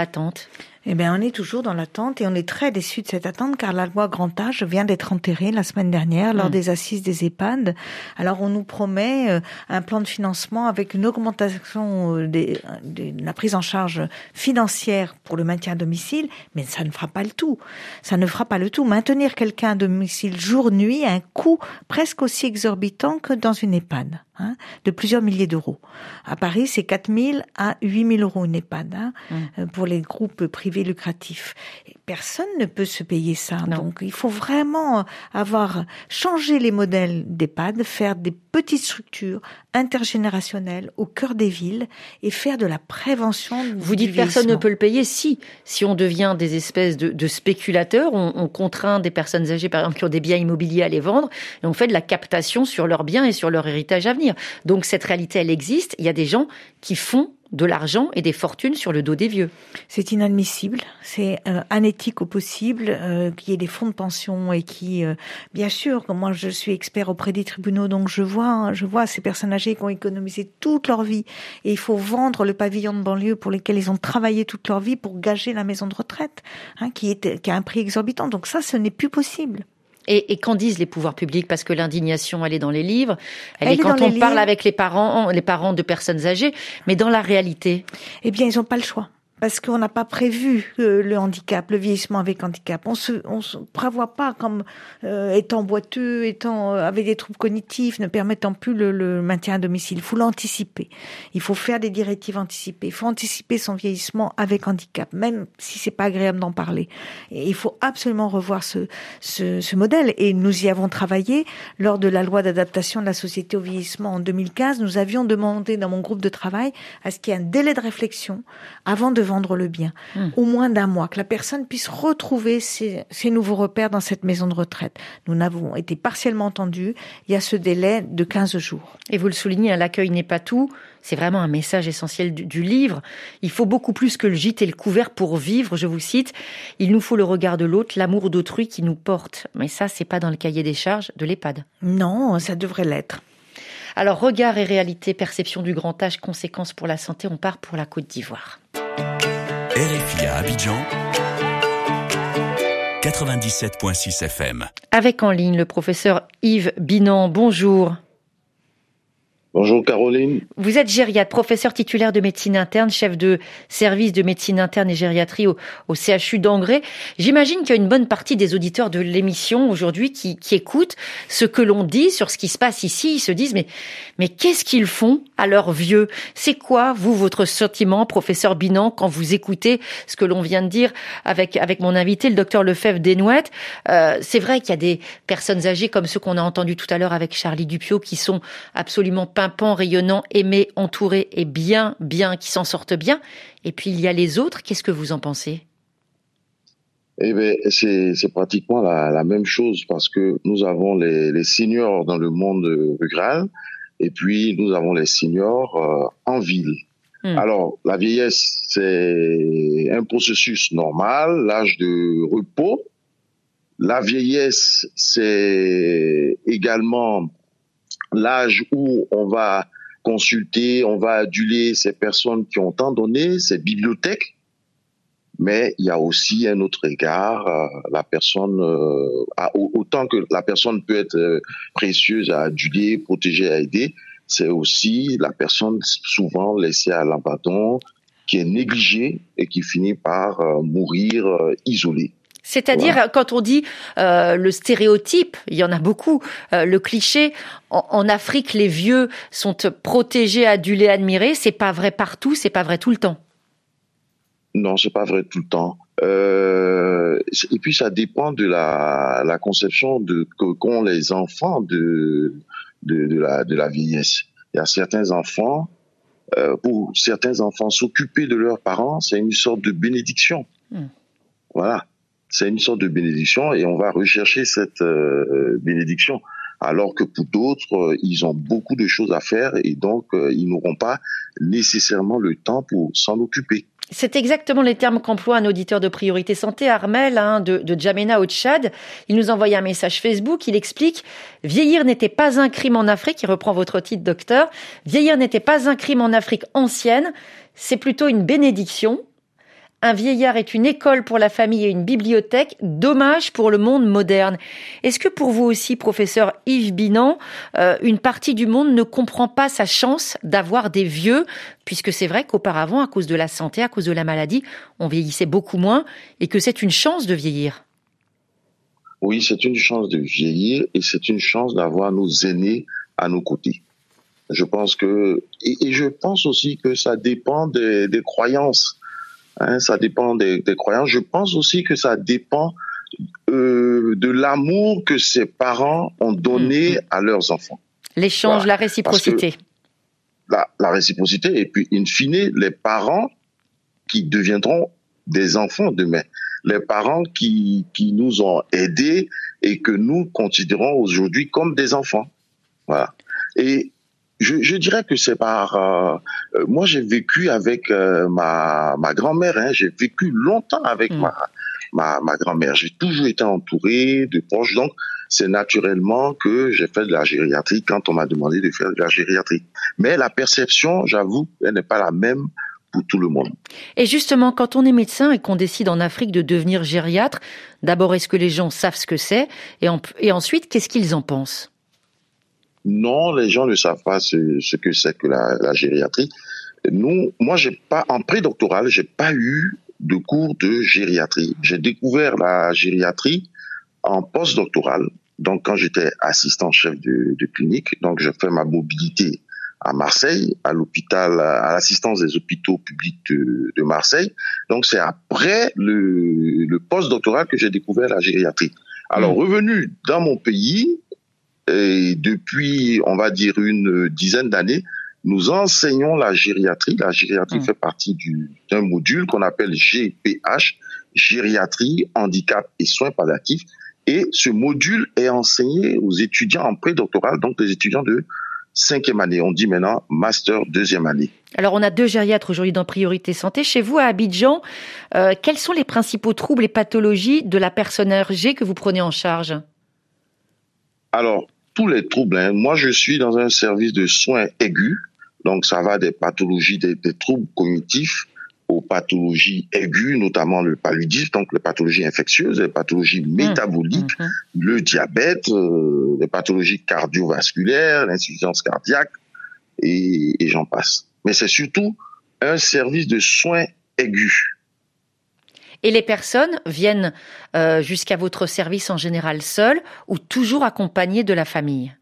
S4: Eh bien, on est toujours dans l'attente et on est très déçus de cette attente car la loi grand âge vient d'être enterrée la semaine dernière lors mmh. des assises des EHPAD. Alors, on nous promet euh, un plan de financement avec une augmentation euh, des, des, de la prise en charge financière pour le maintien à domicile, mais ça ne fera pas le tout. Ça ne fera pas le tout. Maintenir quelqu'un à domicile jour-nuit a un coût presque aussi exorbitant que dans une EHPAD. Hein, de plusieurs milliers d'euros. À Paris, c'est quatre mille à huit mille euros une EHPAD hein, mmh. pour les groupes privés lucratifs. Et personne ne peut se payer ça. Non. Donc, il faut vraiment avoir changé les modèles d'EHPAD, faire des petites structures intergénérationnelles au cœur des villes et faire de la prévention.
S3: Vous dites personne ne peut le payer. Si, si on devient des espèces de, de spéculateurs, on, on contraint des personnes âgées, par exemple, qui ont des biens immobiliers à les vendre, et on fait de la captation sur leurs biens et sur leur héritage à venir. Donc cette réalité, elle existe. Il y a des gens qui font de l'argent et des fortunes sur le dos des vieux.
S4: C'est inadmissible, c'est euh, anéthique au possible euh, qu'il y ait des fonds de pension et qui, euh, bien sûr, comme moi je suis expert auprès des tribunaux, donc je vois, je vois ces personnes âgées qui ont économisé toute leur vie et il faut vendre le pavillon de banlieue pour lequel ils ont travaillé toute leur vie pour gager la maison de retraite, hein, qui est, qui a un prix exorbitant. Donc ça, ce n'est plus possible.
S3: Et, et qu'en disent les pouvoirs publics? Parce que l'indignation, elle est dans les livres, elle, elle est quand on parle livres. avec les parents, les parents de personnes âgées, mais dans la réalité?
S4: Eh bien, ils n'ont pas le choix. Parce qu'on n'a pas prévu euh, le handicap, le vieillissement avec handicap. On se, on se prévoit pas comme euh, étant boiteux, étant euh, avec des troubles cognitifs, ne permettant plus le, le maintien à domicile. Il faut l'anticiper. Il faut faire des directives anticipées. Il faut anticiper son vieillissement avec handicap, même si c'est pas agréable d'en parler. Et il faut absolument revoir ce, ce, ce modèle. Et nous y avons travaillé lors de la loi d'adaptation de la société au vieillissement en deux mille quinze. Nous avions demandé dans mon groupe de travail à ce qu'il y ait un délai de réflexion avant de vendre le bien, mmh. au moins d'un mois, que la personne puisse retrouver ses, ses nouveaux repères dans cette maison de retraite. Nous n'avons été partiellement entendus. Il y a ce délai de quinze jours.
S3: Et vous le soulignez, l'accueil n'est pas tout. C'est vraiment un message essentiel du, du livre. Il faut beaucoup plus que le gîte et le couvert pour vivre, je vous cite. Il nous faut le regard de l'autre, l'amour d'autrui qui nous porte. Mais ça, c'est pas dans le cahier des charges de l'EHPAD.
S4: Non, ça devrait l'être.
S3: Alors, regard et réalité, perception du grand âge, conséquences pour la santé, on part pour la Côte d'Ivoire.
S5: R F I à Abidjan, quatre-vingt-dix-sept virgule six F M.
S3: Avec en ligne le professeur Yves Binan. Bonjour.
S11: Bonjour Caroline.
S3: Vous êtes gériatre, professeur titulaire de médecine interne, chef de service de médecine interne et gériatrie au, au C H U d'Angrais. J'imagine qu'il y a une bonne partie des auditeurs de l'émission aujourd'hui qui, qui écoutent ce que l'on dit sur ce qui se passe ici. Ils se disent mais, mais qu'est-ce qu'ils font à leurs vieux? C'est quoi, vous, votre sentiment, professeur Binan, quand vous écoutez ce que l'on vient de dire avec, avec mon invité, le docteur Lefebvre-Desnouettes? euh, C'est vrai qu'il y a des personnes âgées comme ceux qu'on a entendus tout à l'heure avec Charlie Dupiot qui sont absolument pimpants, rayonnants, aimés, entourés et bien, bien, qui s'en sortent bien. Et puis il y a les autres. Qu'est-ce que vous en pensez?
S11: Eh bien, c'est, c'est pratiquement la, la même chose parce que nous avons les, les seniors dans le monde rural et puis nous avons les seniors euh, en ville. Mmh. Alors, la vieillesse, c'est un processus normal, l'âge de repos. La vieillesse, c'est également l'âge où on va consulter, on va aduler ces personnes qui ont tant donné, ces bibliothèques. Mais il y a aussi un autre égard, euh, la personne, euh, a, autant que la personne peut être euh, précieuse à aduler, protégée, à aider, c'est aussi la personne souvent laissée à l'abandon, qui est négligée et qui finit par euh, mourir euh, isolée.
S3: C'est-à-dire, ouais. quand on dit euh, le stéréotype, il y en a beaucoup, euh, le cliché, en, en Afrique, les vieux sont protégés, adulés, admirés. C'est pas vrai partout, c'est pas vrai tout le temps.
S11: Non, c'est pas vrai tout le temps. Euh, et puis, ça dépend de la, la conception de, qu'ont les enfants de, de, de, la, de la vieillesse. Il y a certains enfants, euh, pour certains enfants, s'occuper de leurs parents, c'est une sorte de bénédiction. Mmh. Voilà. C'est une sorte de bénédiction et on va rechercher cette euh, bénédiction. Alors que pour d'autres, euh, ils ont beaucoup de choses à faire et donc euh, ils n'auront pas nécessairement le temps pour s'en occuper.
S3: C'est exactement les termes qu'emploie un auditeur de Priorité Santé, Armel, hein, de, de Djamena au Tchad. Il nous envoie un message Facebook, il explique « Vieillir n'était pas un crime en Afrique », il reprend votre titre, docteur. « Vieillir n'était pas un crime en Afrique ancienne, c'est plutôt une bénédiction. Un vieillard est une école pour la famille et une bibliothèque, dommage pour le monde moderne. Est-ce que pour vous aussi, professeur Yves Binan, euh, une partie du monde ne comprend pas sa chance d'avoir des vieux, puisque c'est vrai qu'auparavant, à cause de la santé, à cause de la maladie, on vieillissait beaucoup moins, et que c'est une chance de vieillir?
S11: Oui, c'est une chance de vieillir et c'est une chance d'avoir nos aînés à nos côtés. Je pense que, et, et je pense aussi que ça dépend des, des croyances. Hein, ça dépend des, des croyances. Je pense aussi que ça dépend euh, de l'amour que ses parents ont donné mmh. à leurs enfants.
S3: L'échange, voilà. La réciprocité.
S11: La, la réciprocité et puis, in fine, les parents qui deviendront des enfants demain. Les parents qui, qui nous ont aidés et que nous considérons aujourd'hui comme des enfants. Voilà. Et je, je dirais que c'est par... Euh, moi, j'ai vécu avec euh, ma, ma grand-mère. Hein, j'ai vécu longtemps avec mmh. ma, ma, ma grand-mère. J'ai toujours été entouré de proches. Donc, c'est naturellement que j'ai fait de la gériatrie quand on m'a demandé de faire de la gériatrie. Mais la perception, j'avoue, elle n'est pas la même pour tout le monde.
S3: Et justement, quand on est médecin et qu'on décide en Afrique de devenir gériatre, d'abord, est-ce que les gens savent ce que c'est et, en, et ensuite, qu'est-ce qu'ils en pensent?
S11: Non, les gens ne savent pas ce, ce que c'est que la, la gériatrie. Nous, moi, j'ai pas, en prédoctoral, j'ai pas eu de cours de gériatrie. J'ai découvert la gériatrie en postdoctoral. Donc, quand j'étais assistant chef de, de clinique, donc je fais ma mobilité à Marseille, à l'hôpital, à l'assistance des hôpitaux publics de, de Marseille. Donc, c'est après le, le post-doctorat que j'ai découvert la gériatrie. Alors, mmh. revenu dans mon pays, et depuis, on va dire, une dizaine d'années, nous enseignons la gériatrie. La gériatrie mmh. fait partie du, d'un module qu'on appelle G P H, Gériatrie, Handicap et Soins palliatifs. Et ce module est enseigné aux étudiants en prédoctoral, donc les étudiants de cinquième année, on dit maintenant master deuxième année.
S3: Alors on a deux gériatres aujourd'hui dans Priorité Santé. Chez vous à Abidjan, euh, quels sont les principaux troubles et pathologies de la personne âgée que vous prenez en charge?
S11: Alors, tous les troubles, hein. Moi je suis dans un service de soins aigus, donc ça va des pathologies, des, des troubles cognitifs aux pathologies aiguës, notamment le paludisme, donc les pathologies infectieuses, les pathologies métaboliques, mmh. le diabète, euh, les pathologies cardiovasculaires, l'insuffisance cardiaque, et, et j'en passe. Mais c'est surtout un service de soins aigus.
S3: Et les personnes viennent euh, jusqu'à votre service en général seules ou toujours accompagnées de la famille?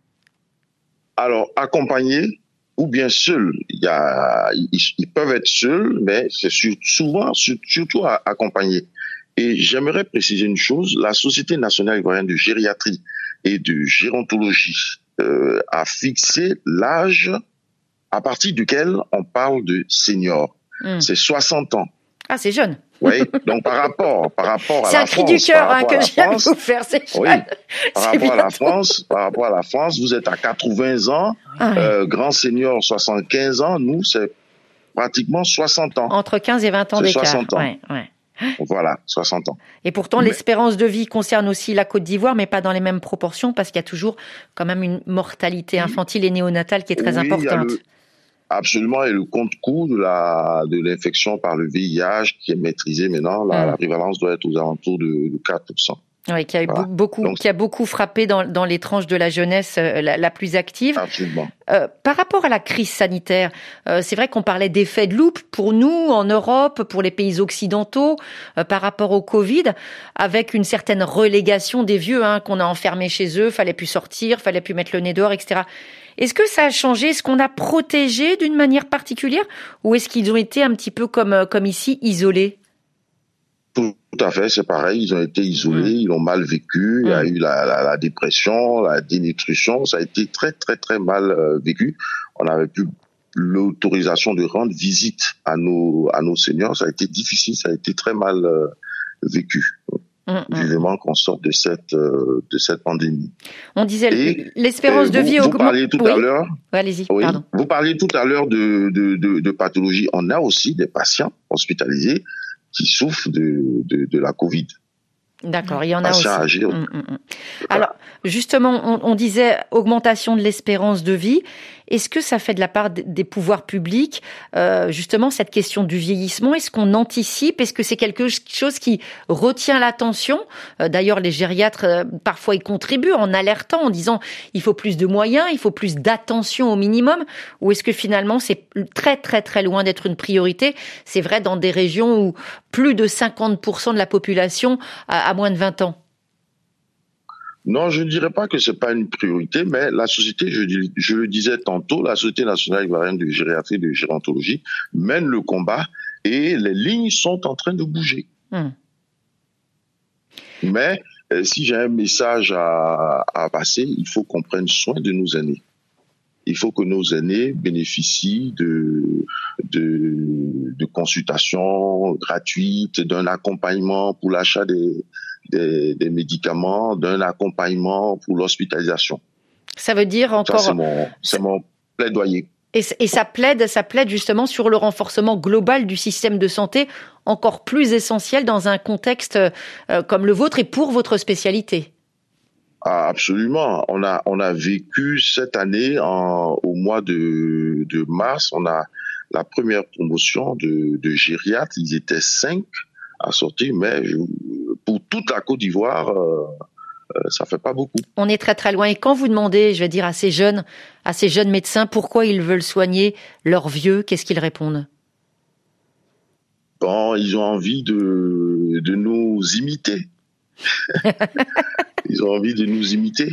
S11: Alors, accompagnées ou bien seuls. Il y a, ils, ils peuvent être seuls, mais c'est sur, souvent, surtout accompagnés. Et j'aimerais préciser une chose, la Société nationale ivoirienne de gériatrie et de gérontologie euh, a fixé l'âge à partir duquel on parle de senior. Mmh. C'est soixante ans.
S3: Ah, c'est jeune.
S11: Oui, donc par rapport, par rapport à
S3: c'est
S11: la
S3: France. C'est un
S11: France,
S3: cri du cœur hein, que je viens de vous faire, c'est jeune.
S11: Oui, par rapport bientôt. à la France, par rapport à la France, vous êtes à quatre-vingts ans, ah, euh, oui. grand senior soixante-quinze ans, nous c'est pratiquement soixante ans.
S3: Entre quinze et vingt ans d'écart.
S11: soixante ans.
S3: Ouais, ouais.
S11: Voilà, soixante ans.
S3: Et pourtant, mais... l'espérance de vie concerne aussi la Côte d'Ivoire, mais pas dans les mêmes proportions, parce qu'il y a toujours quand même une mortalité infantile et néonatale qui est très
S11: oui,
S3: importante.
S11: Absolument, et le compte-coût de la de l'infection par le V I H qui est maîtrisé maintenant, la, mmh. la prévalence doit être aux alentours de, de quatre pour cent.
S3: Oui, qui a voilà. beaucoup, Donc, qui a beaucoup frappé dans, dans les tranches de la jeunesse euh, la, la plus active.
S11: Absolument.
S3: Euh, par rapport à la crise sanitaire, euh, c'est vrai qu'on parlait d'effet de loupe pour nous en Europe, pour les pays occidentaux, euh, par rapport au Covid, avec une certaine relégation des vieux hein, qu'on a enfermés chez eux, fallait plus sortir, fallait plus mettre le nez dehors, et cetera. Est-ce que ça a changé? Est-ce qu'on a protégé d'une manière particulière ou est-ce qu'ils ont été un petit peu comme, comme ici, isolés?
S11: Tout à fait, c'est pareil. Ils ont été isolés, mmh. ils ont mal vécu. Mmh. Il y a eu la, la, la dépression, la dénutrition. Ça a été très, très, très mal euh, vécu. On n'avait plus l'autorisation de rendre visite à nos, à nos seniors. Ça a été difficile, ça a été très mal euh, vécu. Mmh. Vivement qu'on sorte de cette, euh, de cette pandémie.
S3: On disait et, l'espérance de vie
S11: augmente. Vous parliez tout
S3: oui.
S11: à l'heure.
S3: Oui, allez-y,
S11: oui,
S3: pardon.
S11: Vous parliez tout à l'heure de, de, de, de pathologie. On a aussi des patients hospitalisés qui souffrent de, de, de la Covid.
S3: D'accord, il y en a aussi.
S11: Âgés.
S3: Mmh, mmh. Alors, justement, on, on disait augmentation de l'espérance de vie. Est-ce que ça fait de la part des pouvoirs publics, euh, justement, cette question du vieillissement? Est-ce qu'on anticipe? Est-ce que c'est quelque chose qui retient l'attention? euh, D'ailleurs, les gériatres, euh, parfois, ils contribuent en alertant, en disant il faut plus de moyens, il faut plus d'attention au minimum. Ou est-ce que finalement, c'est très, très, très loin d'être une priorité? C'est vrai dans des régions où plus de cinquante pour cent de la population a, a moins de vingt ans.
S11: Non, je ne dirais pas que c'est pas une priorité, mais la société, je, je le disais tantôt, la Société nationale ivoirienne de gériatrie et de gérontologie mène le combat et les lignes sont en train de bouger. Hum. Mais euh, si j'ai un message à, à passer, il faut qu'on prenne soin de nos aînés. Il faut que nos aînés bénéficient de, de, de consultations gratuites, d'un accompagnement pour l'achat des, des, des médicaments, d'un accompagnement pour l'hospitalisation.
S3: Ça veut dire encore...
S11: Ça, c'est mon, c'est mon plaidoyer.
S3: Et, et ça plaide, ça plaide justement sur le renforcement global du système de santé, encore plus essentiel dans un contexte euh, comme le vôtre et pour votre spécialité.
S11: Ah, absolument. On a on a vécu cette année en, au mois de, de mars, on a la première promotion de, de gériatres. Ils étaient cinq à sortir, mais je, pour toute la Côte d'Ivoire, euh, euh, ça fait pas beaucoup.
S3: On est très très loin. Et quand vous demandez, je vais dire à ces jeunes, à ces jeunes médecins, pourquoi ils veulent soigner leurs vieux, qu'est-ce qu'ils répondent?
S11: Bon, ils ont envie de de nous imiter. Ils ont envie de nous imiter.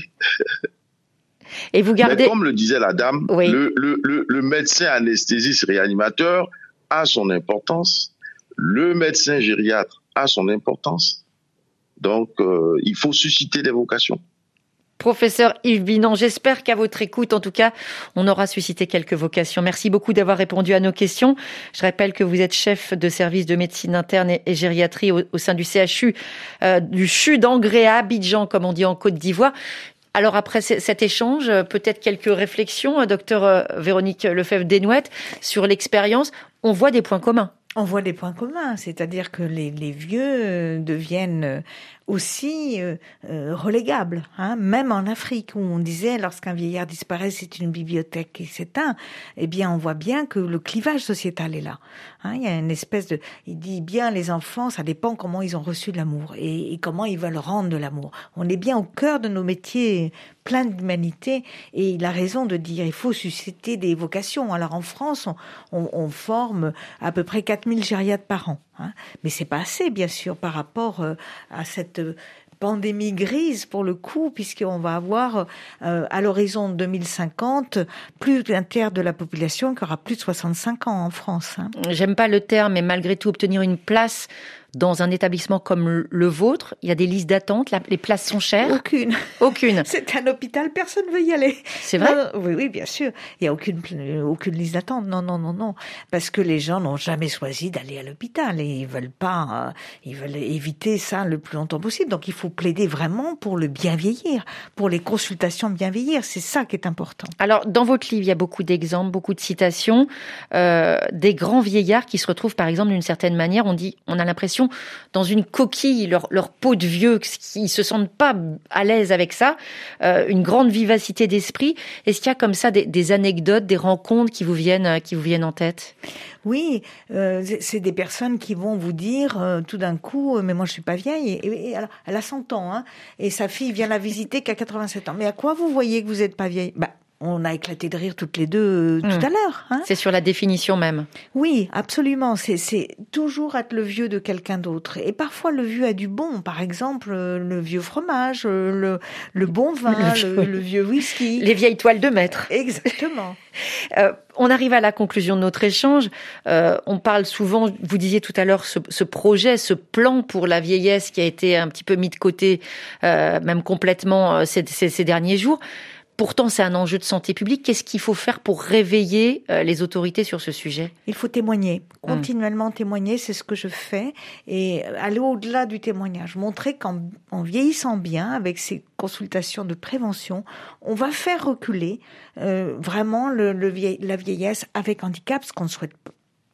S3: Et vous gardez...
S11: Mais comme le disait la dame,
S3: oui.
S11: le, le, le, le médecin anesthésiste réanimateur a son importance. Le médecin gériatre a son importance. Donc, euh, il faut susciter des vocations.
S3: Professeur Yves Binan, j'espère qu'à votre écoute, en tout cas, on aura suscité quelques vocations. Merci beaucoup d'avoir répondu à nos questions. Je rappelle que vous êtes chef de service de médecine interne et gériatrie au, au sein du C H U, euh, du C H U d'Angré à Abidjan, comme on dit en Côte d'Ivoire. Alors après cet échange, peut-être quelques réflexions, docteur Véronique Lefebvre-Desnouettes, sur l'expérience. On voit des points communs.
S4: On voit des points communs, c'est-à-dire que les, les vieux deviennent aussi euh, euh, relégables, hein, même en Afrique où on disait lorsqu'un vieillard disparaît, c'est une bibliothèque qui s'éteint. Eh bien, on voit bien que le clivage sociétal est là. Hein, il y a une espèce de, il dit bien les enfants, ça dépend comment ils ont reçu de l'amour et, et comment ils veulent rendre de l'amour. On est bien au cœur de nos métiers pleins d'humanité et il a raison de dire il faut susciter des vocations. Alors en France, on, on, on forme à peu près quatre mille gériatres par an. Hein. Mais c'est pas assez, bien sûr, par rapport euh, à cette pandémie grise, pour le coup, puisqu'on va avoir, euh, à l'horizon deux mille cinquante, plus d'un tiers de la population qui aura plus de soixante-cinq ans en France. Hein.
S3: J'aime pas le terme, mais malgré tout, obtenir une place dans un établissement comme le vôtre, il y a des listes d'attente, les places sont chères?
S4: Aucune.
S3: Aucune.
S4: C'est un hôpital, personne ne veut y aller.
S3: C'est vrai?
S4: Non, oui, oui, bien sûr. Il n'y a aucune, aucune liste d'attente. Non, non, non, non. Parce que les gens n'ont jamais choisi d'aller à l'hôpital et ils veulent pas, euh, ils veulent éviter ça le plus longtemps possible. Donc il faut plaider vraiment pour le bien vieillir, pour les consultations bien vieillir. C'est ça qui est important.
S3: Alors, dans votre livre, il y a beaucoup d'exemples, beaucoup de citations, euh, des grands vieillards qui se retrouvent, par exemple, d'une certaine manière, on dit, on a l'impression dans une coquille, leur, leur peau de vieux, ils se sentent pas à l'aise avec ça, euh, une grande vivacité d'esprit. Est-ce qu'il y a comme ça des, des anecdotes, des rencontres qui vous viennent, qui vous viennent en tête?
S4: Oui, euh, c'est des personnes qui vont vous dire euh, tout d'un coup, euh, mais moi je suis pas vieille, et, et, et elle, elle a cent ans, hein, et sa fille vient la visiter qu'à quatre-vingt-sept ans. Mais à quoi vous voyez que vous êtes pas vieille? Bah, on a éclaté de rire toutes les deux euh, mmh. tout à l'heure. Hein.
S3: C'est sur la définition même.
S4: Oui, absolument. C'est, c'est toujours être le vieux de quelqu'un d'autre. Et parfois, le vieux a du bon. Par exemple, le vieux fromage, le, le bon vin, le vieux, le, le vieux whisky.
S3: Les vieilles toiles de maître.
S4: Exactement.
S3: euh, on arrive à la conclusion de notre échange. Euh, on parle souvent, vous disiez tout à l'heure, ce, ce projet, ce plan pour la vieillesse qui a été un petit peu mis de côté, euh, même complètement ces, ces, ces derniers jours. Pourtant, c'est un enjeu de santé publique. Qu'est-ce qu'il faut faire pour réveiller euh, les autorités sur ce sujet?
S4: Il faut témoigner, continuellement mmh. témoigner, c'est ce que je fais, et aller au-delà du témoignage, montrer qu'en en vieillissant bien, avec ces consultations de prévention, on va faire reculer euh, vraiment le, le vieille, la vieillesse avec handicap, ce qu'on ne souhaite pas.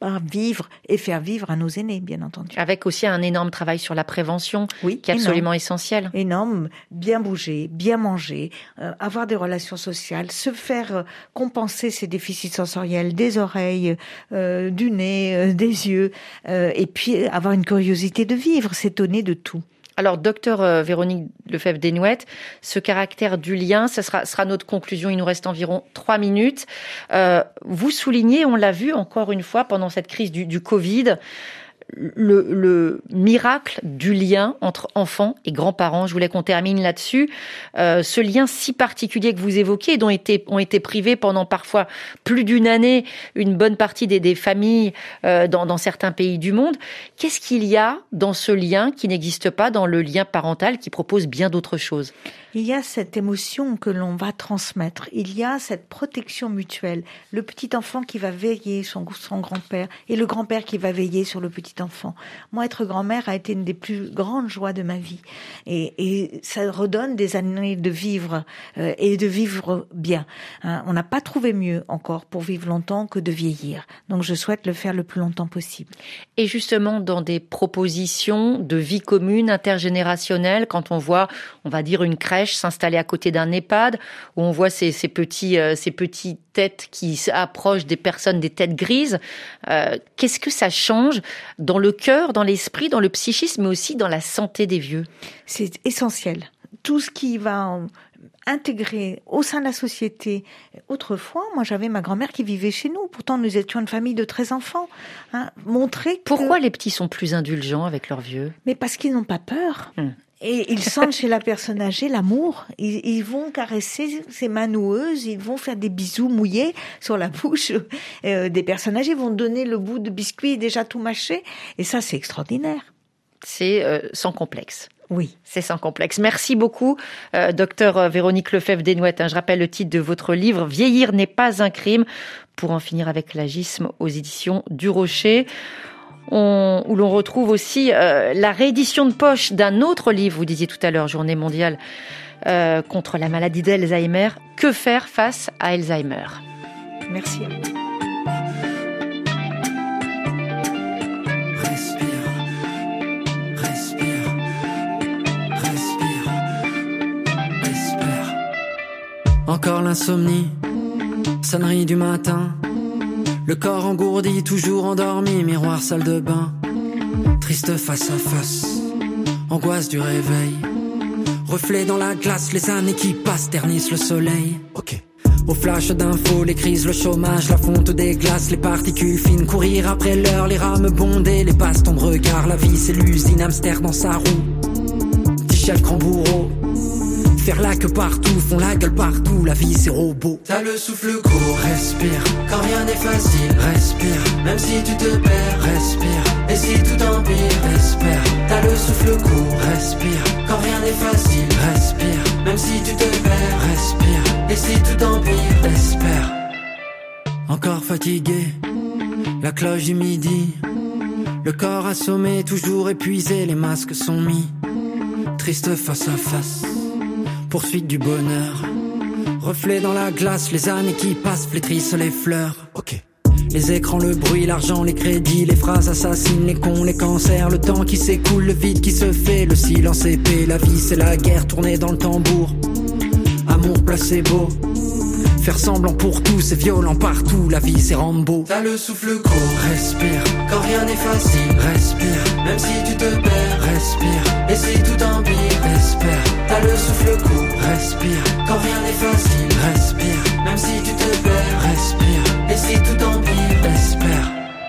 S4: par vivre et faire vivre à nos aînés, bien entendu.
S3: Avec aussi un énorme travail sur la prévention,
S4: oui,
S3: qui est absolument
S4: énorme.
S3: essentiel.
S4: Énorme, bien bouger, bien manger, euh, avoir des relations sociales, se faire euh, compenser ses déficits sensoriels, des oreilles, euh, du nez, euh, des yeux, euh, et puis avoir une curiosité de vivre, s'étonner de tout.
S3: Alors, docteur euh, Véronique Lefebvre-Desnouettes, ce caractère du lien, ça sera, sera notre conclusion. Il nous reste environ trois minutes. Euh, vous soulignez, on l'a vu encore une fois pendant cette crise du, du Covid, le, le miracle du lien entre enfants et grands-parents. Je voulais qu'on termine là-dessus. Euh, ce lien si particulier que vous évoquez, dont été, ont été privés pendant parfois plus d'une année une bonne partie des, des familles euh, dans, dans certains pays du monde. Qu'est-ce qu'il y a dans ce lien qui n'existe pas dans le lien parental, qui propose bien d'autres choses ?
S4: Il y a cette émotion que l'on va transmettre. Il y a cette protection mutuelle. Le petit enfant qui va veiller sur son grand-père et le grand-père qui va veiller sur le petit enfant. Moi, être grand-mère a été une des plus grandes joies de ma vie. Et, et ça redonne des années de vivre euh, et de vivre bien. Hein, on n'a pas trouvé mieux encore pour vivre longtemps que de vieillir. Donc, je souhaite le faire le plus longtemps possible.
S3: Et justement, dans des propositions de vie commune, intergénérationnelle, quand on voit, on va dire, une crèche s'installer à côté d'un EHPAD, où on voit ces, ces petits, euh, ces petites têtes qui s'approchent des personnes, des têtes grises. Euh, qu'est-ce que ça change dans le cœur, dans l'esprit, dans le psychisme, mais aussi dans la santé des vieux ?
S4: C'est essentiel. Tout ce qui va intégrer au sein de la société. Autrefois, moi, j'avais ma grand-mère qui vivait chez nous. Pourtant, nous étions une famille de treize enfants. Hein, montrer que...
S3: Pourquoi les petits sont plus indulgents avec leurs vieux ?
S4: Mais parce qu'ils n'ont pas peur.
S3: Hum.
S4: Et ils sentent chez la personne âgée l'amour. Ils, ils vont caresser ses mains noueuses, ils vont faire des bisous mouillés sur la bouche euh, des personnes âgées, vont donner le bout de biscuit déjà tout mâché. Et ça, c'est extraordinaire.
S3: C'est euh, sans complexe.
S4: Oui.
S3: C'est sans complexe. Merci beaucoup, euh, docteur Véronique Lefebvre-Desnouettes. Hein, je rappelle le titre de votre livre, « Vieillir n'est pas un crime », pour en finir avec l'agisme aux éditions du Rocher. On, où l'on retrouve aussi euh, la réédition de poche d'un autre livre, vous disiez tout à l'heure, Journée mondiale euh, contre la maladie d'Alzheimer. Que faire face à Alzheimer ?
S4: Merci.
S12: Respire, respire, respire, espère. Encore l'insomnie, sonnerie du matin. Le corps engourdi, toujours endormi, miroir, salle de bain. Triste face à face, angoisse du réveil. Reflet dans la glace, les années qui passent ternissent le soleil. Ok. Au flash d'infos, les crises, le chômage, la fonte des glaces, les particules fines, courir après l'heure, les rames bondées, les bastons de regard, la vie c'est l'usine, hamster dans sa roue. T-shirt, grand bourreau. Faire la queue partout, font la gueule partout, la vie c'est robot. T'as le souffle court, respire, quand rien n'est facile, respire, même si tu te perds, respire, et si tout empire, espère. T'as le souffle court, respire, quand rien n'est facile, respire, même si tu te perds, respire, et si tout empire, espère. Encore fatigué, la cloche du midi, le corps assommé, toujours épuisé, les masques sont mis, triste face à face. Poursuite du bonheur, reflet dans la glace, les années qui passent flétrissent les fleurs. Ok. Les écrans, le bruit, l'argent, les crédits, les phrases assassines, les cons, les cancers, le temps qui s'écoule, le vide qui se fait, le silence épais, la vie c'est la guerre tournée dans le tambour. Amour placebo, faire semblant pour tout, c'est violent partout, la vie c'est Rambo. T'as le souffle court, respire, quand rien n'est facile, respire, même si tu te perds, respire, et si tout empire, espère. T'as le souffle court, respire, quand rien n'est facile, respire, même si tu te perds, respire, et si tout empire, espère.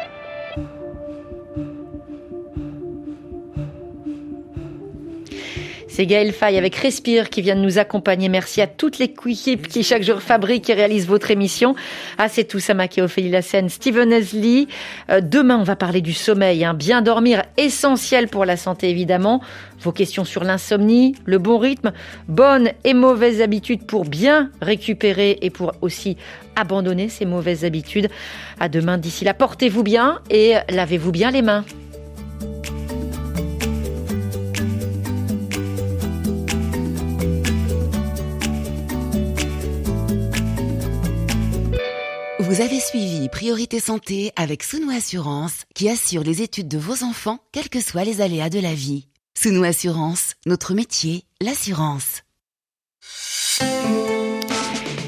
S3: C'est Gaël Faye avec Respire qui vient de nous accompagner. Merci à toute l'équipe qui chaque jour fabrique et réalise votre émission. Ah, c'est tout, Samaki, Ophélie Lassène, Steven Leslie. Euh, demain, on va parler du sommeil. Hein. Bien dormir, essentiel pour la santé, évidemment. Vos questions sur l'insomnie, le bon rythme, bonnes et mauvaises habitudes pour bien récupérer et pour aussi abandonner ces mauvaises habitudes. À demain, d'ici là, portez-vous bien et lavez-vous bien les mains.
S1: Vous avez suivi Priorité Santé avec Sounou Assurance qui assure les études de vos enfants, quels que soient les aléas de la vie. Sounou Assurance, notre métier, l'assurance.